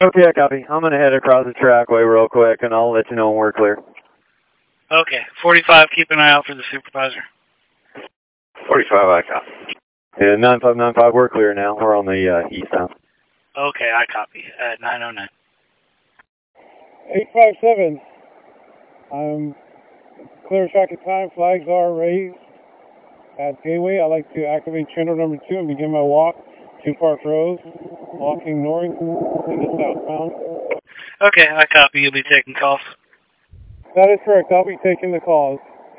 Okay, I copy. I'm going to head across the trackway real quick, and I'll let you know when we're clear. Okay, 45, keep an eye out for the supervisor. 45, I copy. Yeah, 9595, we're clear now. We're on the eastbound. Okay, I copy. At 909. 857. I'm clear track of time. Flags are raised at Gateway. I'd like to activate channel number 2 and begin my walk to Park Road, walking north to the southbound. Okay, I copy. You'll be taking calls. That is correct. I'll be taking the calls.